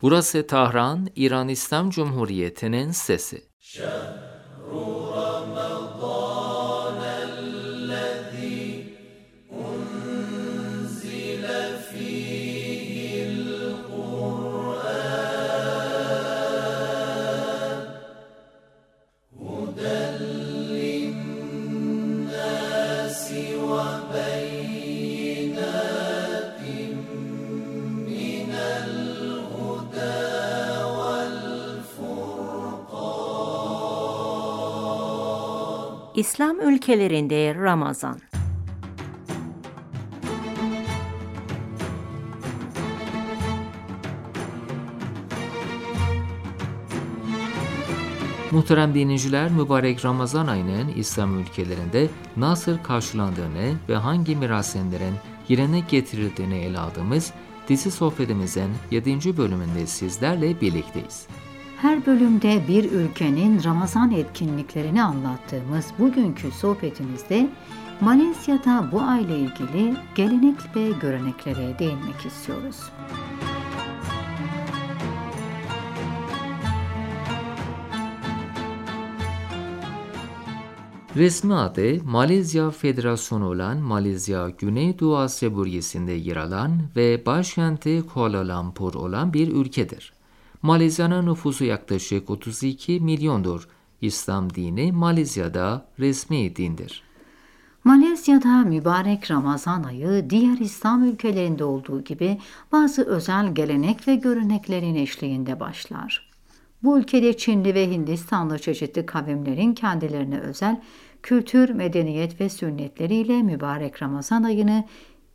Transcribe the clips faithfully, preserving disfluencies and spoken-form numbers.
Burası Tahran, İran İslam Cumhuriyeti'nin sesi. İslam ülkelerinde Ramazan. Muhterem dinleyiciler, mübarek Ramazan ayının İslam ülkelerinde nasıl karşılandığını ve hangi merasimlerin yerine getirildiğini ele aldığımız dizi sohbetimizin yedinci bölümünde sizlerle birlikteyiz. Her bölümde bir ülkenin Ramazan etkinliklerini anlattığımız bugünkü sohbetimizde Malezya'da bu ayla ilgili gelenek ve göreneklere değinmek istiyoruz. Resmi adı Malezya Federasyonu olan Malezya Güneydoğu Asya bölgesinde yer alan ve başkenti Kuala Lumpur olan bir ülkedir. Malezya'nın nüfusu yaklaşık otuz iki milyondur. İslam dini Malezya'da resmi dindir. Malezya'da mübarek Ramazan ayı diğer İslam ülkelerinde olduğu gibi bazı özel gelenek ve göreneklerin eşliğinde başlar. Bu ülkede Çinli ve Hindistanlı çeşitli kavimlerin kendilerine özel kültür, medeniyet ve sünnetleriyle mübarek Ramazan ayını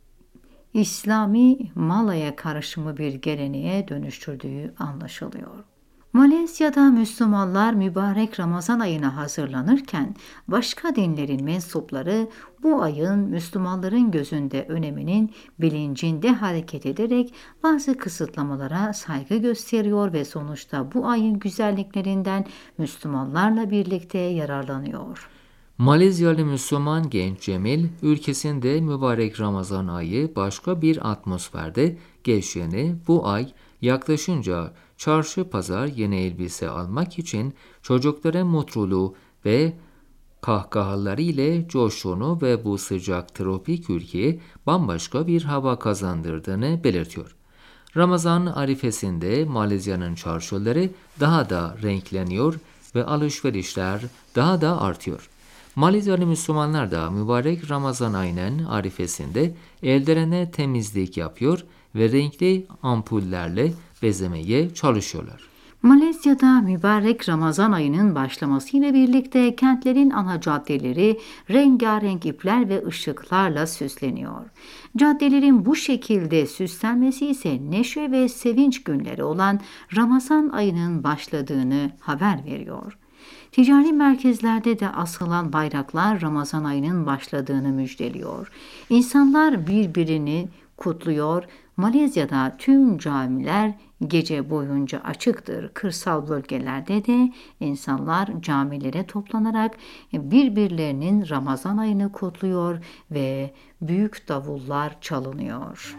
İslami Malaya karışımı bir geleneğe dönüştürdüğü anlaşılıyor. Malezya'da Müslümanlar mübarek Ramazan ayına hazırlanırken başka dinlerin mensupları bu ayın Müslümanların gözünde öneminin bilincinde hareket ederek bazı kısıtlamalara saygı gösteriyor ve sonuçta bu ayın güzelliklerinden Müslümanlarla birlikte yararlanıyor. Malezyalı Müslüman genç Cemil, ülkesinde mübarek Ramazan ayı başka bir atmosferde geçtiğini, bu ay yaklaşınca çarşı pazar yeni elbise almak için çocukların mutluluğu ve kahkahaları ile coştuğunu ve bu sıcak tropik ülkeye bambaşka bir hava kazandırdığını belirtiyor. Ramazan arifesinde Malezya'nın çarşıları daha da renkleniyor ve alışverişler daha da artıyor. Malezyalı Müslümanlar da mübarek Ramazan ayının arifesinde ellerine temizlik yapıyor ve renkli ampullerle bezemeye çalışıyorlar. Malezya'da mübarek Ramazan ayının başlamasıyla birlikte kentlerin ana caddeleri rengarenk ipler ve ışıklarla süsleniyor. Caddelerin bu şekilde süslenmesi ise neşe ve sevinç günleri olan Ramazan ayının başladığını haber veriyor. Ticari merkezlerde de asılan bayraklar Ramazan ayının başladığını müjdeliyor. İnsanlar birbirini kutluyor. Malezya'da tüm camiler gece boyunca açıktır. Kırsal bölgelerde de insanlar camilere toplanarak birbirlerinin Ramazan ayını kutluyor ve büyük davullar çalınıyor.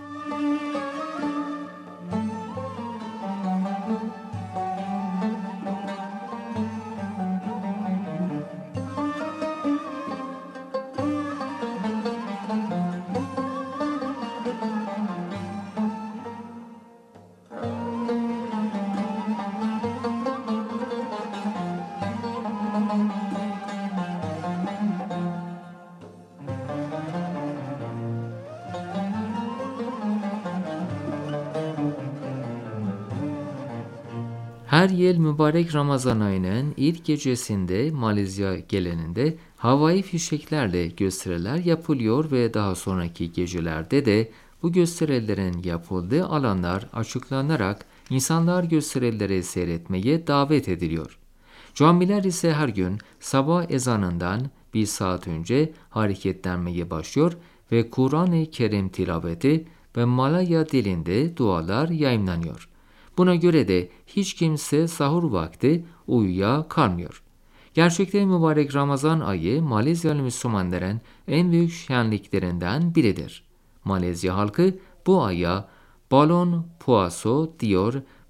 Her yıl mübarek Ramazan ayının ilk gecesinde Malezya geleneğinde havai fişeklerle gösteriler yapılıyor ve daha sonraki gecelerde de bu gösterilerin yapıldığı alanlar açıklanarak insanlar gösterileri seyretmeye davet ediliyor. Camiler ise her gün sabah ezanından bir saat önce hareketlenmeye başlıyor ve Kur'an-ı Kerim tilaveti ve Malaya dilinde dualar yayımlanıyor. Buna göre de hiç kimse sahur vakti uyuya kalmıyor. Gerçekten mübarek Ramazan ayı Malezyalı Müslümanların en büyük şenliklerinden biridir. Malezya halkı bu aya Balon Puaso diyor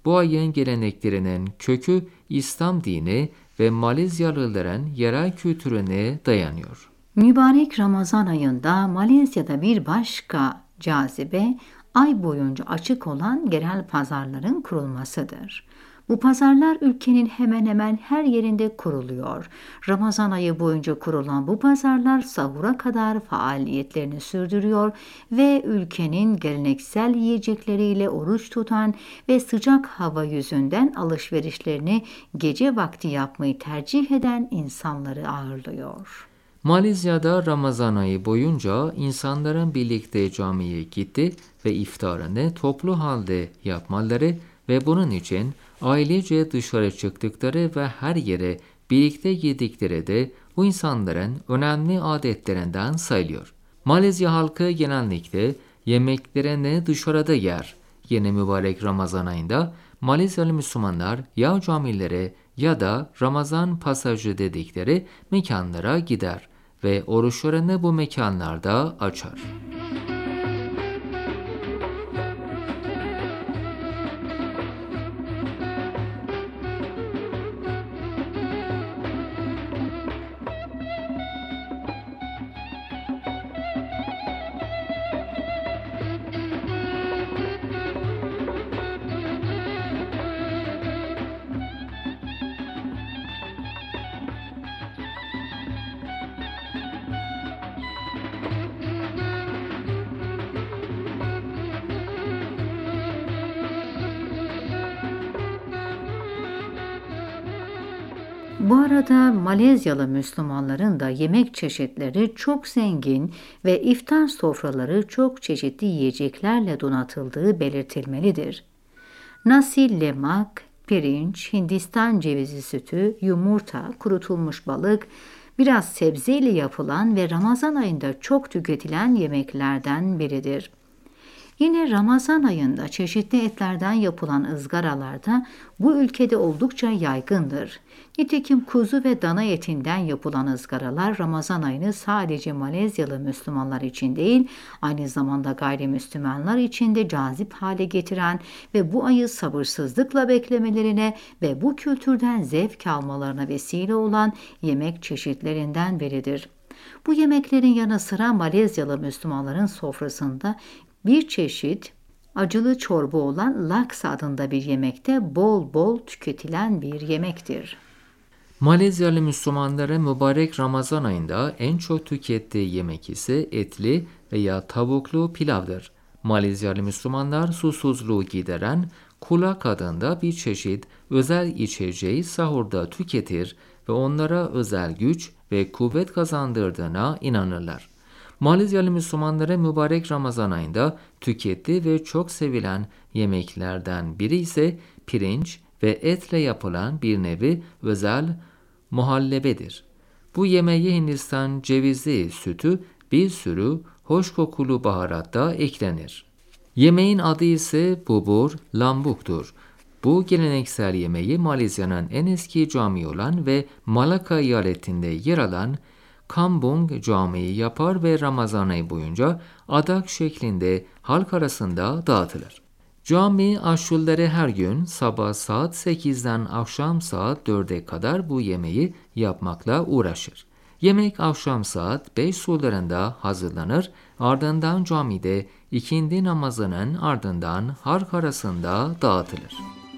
Bu ayın geleneklerinin kökü İslam dini ve Malezyalıların yerel kültürüne dayanıyor. Mübarek Ramazan ayında Malezya'da bir başka cazibe, ay boyunca açık olan yerel pazarların kurulmasıdır. Bu pazarlar ülkenin hemen hemen her yerinde kuruluyor. Ramazan ayı boyunca kurulan bu pazarlar sahura kadar faaliyetlerini sürdürüyor ve ülkenin geleneksel yiyecekleriyle oruç tutan ve sıcak hava yüzünden alışverişlerini gece vakti yapmayı tercih eden insanları ağırlıyor. Malezya'da Ramazan ayı boyunca insanların birlikte camiye gitti ve iftarını toplu halde yapmaları ve bunun için ailece dışarı çıktıkları ve her yere birlikte yedikleri de bu insanların önemli adetlerinden sayılıyor. Malezya halkı genellikle yemeklerini dışarıda yer. Yeni mübarek Ramazan ayında Malezyalı Müslümanlar ya camilere ya da Ramazan pasajı dedikleri mekanlara gider ve oruçlarını bu mekanlarda açar. Bu arada Malezyalı Müslümanların da yemek çeşitleri çok zengin ve iftar sofraları çok çeşitli yiyeceklerle donatıldığı belirtilmelidir. Nasi lemak, pirinç, Hindistan cevizi sütü, yumurta, kurutulmuş balık, biraz sebzeyle yapılan ve Ramazan ayında çok tüketilen yemeklerden biridir. Yine Ramazan ayında çeşitli etlerden yapılan ızgaralar da bu ülkede oldukça yaygındır. Nitekim kuzu ve dana etinden yapılan ızgaralar Ramazan ayını sadece Malezyalı Müslümanlar için değil, aynı zamanda gayrimüslimler için de cazip hale getiren ve bu ayı sabırsızlıkla beklemelerine ve bu kültürden zevk almalarına vesile olan yemek çeşitlerinden biridir. Bu yemeklerin yanı sıra Malezyalı Müslümanların sofrasında bir çeşit acılı çorba olan laks adında bir yemekte bol bol tüketilen bir yemektir. Malezyalı Müslümanların mübarek Ramazan ayında en çok tükettiği yemek ise etli veya tavuklu pilavdır. Malezyalı Müslümanlar susuzluğu gideren kulak adında bir çeşit özel içeceği sahurda tüketir ve onlara özel güç ve kuvvet kazandırdığına inanırlar. Malezyalı Müslümanların mübarek Ramazan ayında tükettiği ve çok sevilen yemeklerden biri ise pirinç ve etle yapılan bir nevi özel muhallebedir. Bu yemeğe Hindistan cevizi sütü, bir sürü hoş kokulu baharat da eklenir. Yemeğin adı ise bubur lambuktur. Bu geleneksel yemeği Malezya'nın en eski camii olan ve Malaka eyaletinde yer alan Kampung Camii yapar ve Ramazan ayı boyunca adak şeklinde halk arasında dağıtılır. Cami aşçıları her gün sabah saat sekizden akşam saat dörde kadar bu yemeği yapmakla uğraşır. Yemek akşam saat beş sularında hazırlanır, ardından camide ikindi namazının ardından halk arasında dağıtılır.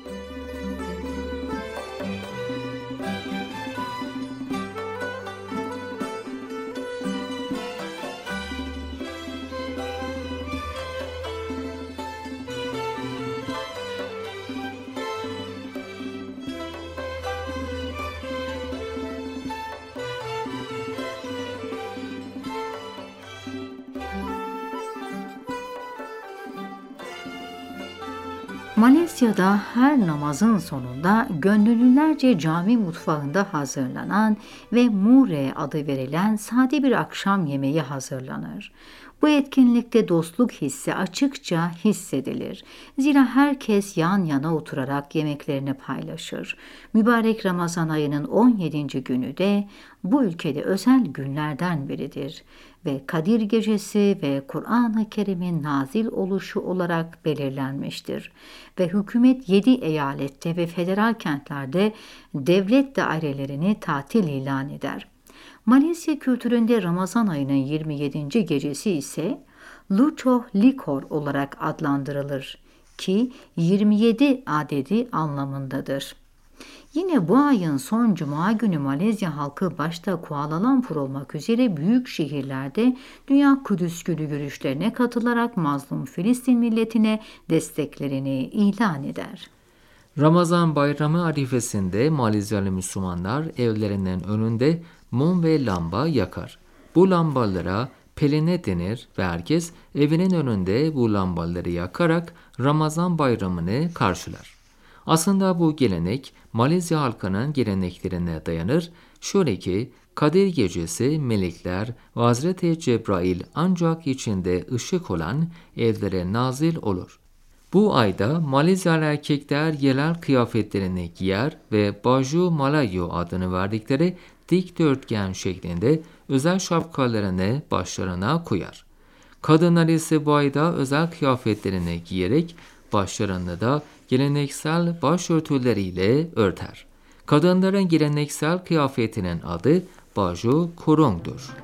Malezya'da her namazın sonunda gönüllülerce cami mutfağında hazırlanan ve mure adı verilen sade bir akşam yemeği hazırlanır. Bu etkinlikte dostluk hissi açıkça hissedilir. Zira herkes yan yana oturarak yemeklerini paylaşır. Mübarek Ramazan ayının on yedinci günü de bu ülkede özel günlerden biridir ve Kadir Gecesi ve Kur'an-ı Kerim'in nazil oluşu olarak belirlenmiştir. Ve hükümet yedi eyalette ve federal kentlerde devlet dairelerini tatil ilan eder. Malezya kültüründe Ramazan ayının yirmi yedinci gecesi ise Luto Likor olarak adlandırılır ki yirmi yedi adedi anlamındadır. Yine bu ayın son cuma günü Malezya halkı başta Kuala Lumpur olmak üzere büyük şehirlerde Dünya Kudüs Günü yürüyüşlerine katılarak mazlum Filistin milletine desteklerini ilan eder. Ramazan bayramı arifesinde Malezyalı Müslümanlar evlerinin önünde mum ve lamba yakar. Bu lambalara peline denir ve herkes evinin önünde bu lambaları yakarak Ramazan bayramını karşılar. Aslında bu gelenek Malezya halkının geleneklerine dayanır. Şöyle ki Kadir Gecesi melekler ve Hazreti Cebrail ancak içinde ışık olan evlere nazil olur. Bu ayda Malezyalı erkekler yerel kıyafetlerini giyer ve Baju Malayo adını verdikleri dikdörtgen şeklinde özel şapkalarını başlarına koyar. Kadınlar ise bu ayda özel kıyafetlerini giyerek başlarını da geleneksel başörtüleriyle örter. Kadınların geleneksel kıyafetinin adı Baju Kurung'dur.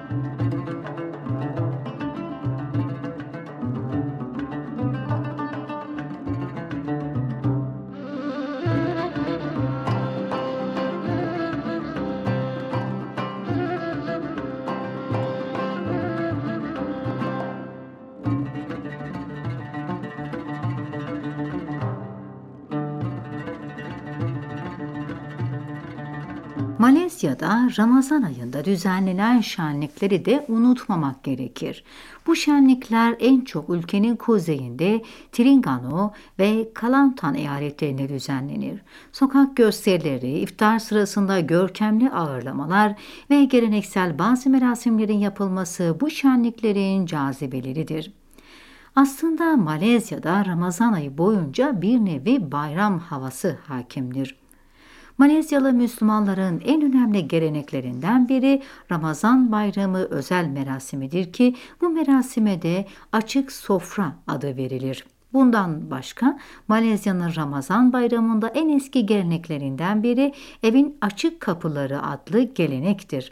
Malezya'da Ramazan ayında düzenlenen şenlikleri de unutmamak gerekir. Bu şenlikler en çok ülkenin kuzeyinde Terengganu ve Kelantan eyaletlerinde düzenlenir. Sokak gösterileri, iftar sırasında görkemli ağırlamalar ve geleneksel bazı merasimlerin yapılması bu şenliklerin cazibeleridir. Aslında Malezya'da Ramazan ayı boyunca bir nevi bayram havası hakimdir. Malezyalı Müslümanların en önemli geleneklerinden biri Ramazan Bayramı özel merasimidir ki bu merasime de açık sofra adı verilir. Bundan başka Malezya'nın Ramazan Bayramı'nda en eski geleneklerinden biri evin açık kapıları adlı gelenektir.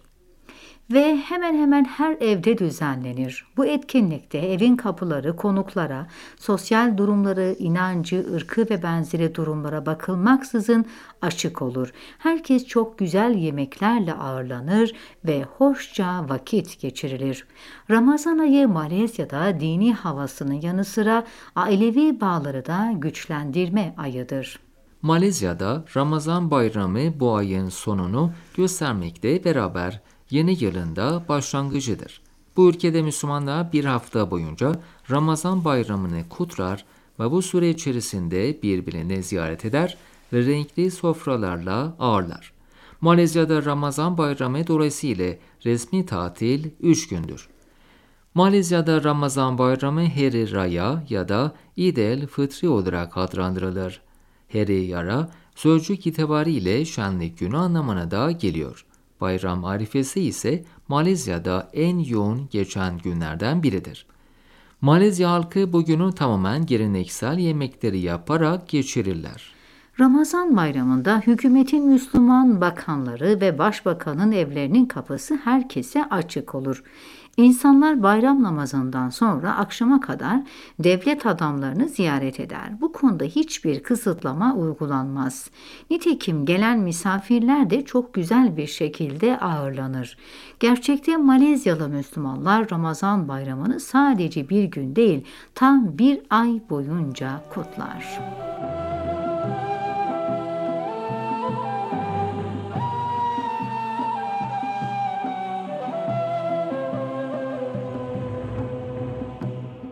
Ve hemen hemen her evde düzenlenir. Bu etkinlikte evin kapıları konuklara, sosyal durumları, inancı, ırkı ve benzeri durumlara bakılmaksızın açık olur. Herkes çok güzel yemeklerle ağırlanır ve hoşça vakit geçirilir. Ramazan ayı Malezya'da dini havasının yanı sıra ailevi bağları da güçlendirme ayıdır. Malezya'da Ramazan bayramı bu ayın sonunu göstermekle beraber yeni yılın da başlangıcıdır. Bu ülkede Müslümanlar bir hafta boyunca Ramazan bayramını kutlar ve bu süre içerisinde birbirini ziyaret eder ve renkli sofralarla ağırlar. Malezya'da Ramazan bayramı dolayısıyla resmi tatil üç gündür. Malezya'da Ramazan bayramı Hari Raya ya da İd-el Fıtri olarak adlandırılır. Hari Yara sözcük itibariyle şenlik günü anlamına da geliyor. Bayram arifesi ise Malezya'da en yoğun geçen günlerden biridir. Malezya halkı bu günü tamamen geleneksel yemekleri yaparak geçirirler. Ramazan bayramında hükümetin Müslüman bakanları ve başbakanın evlerinin kapısı herkese açık olur. İnsanlar bayram namazından sonra akşama kadar devlet adamlarını ziyaret eder. Bu konuda hiçbir kısıtlama uygulanmaz. Nitekim gelen misafirler de çok güzel bir şekilde ağırlanır. Gerçekte Malezyalı Müslümanlar Ramazan bayramını sadece bir gün değil, tam bir ay boyunca kutlar.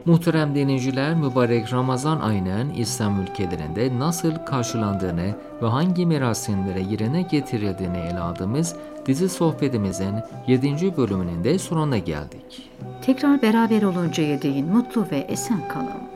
Muhterem dinleyiciler, mübarek Ramazan ayının İslam ülkelerinde nasıl karşılandığını ve hangi merasimlere yerine getirildiğini ele aldığımız dizi sohbetimizin yedinci bölümünün de sonuna geldik. Tekrar beraber oluncaya değin mutlu ve esen kalın.